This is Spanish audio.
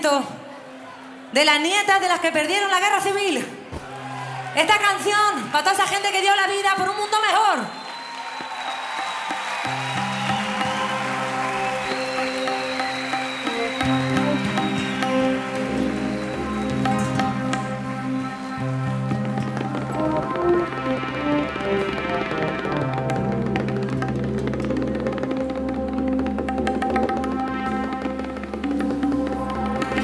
de las nietas de las que perdieron la guerra civil. Esta canción para toda esa gente que dio la vida por un mundo mejor.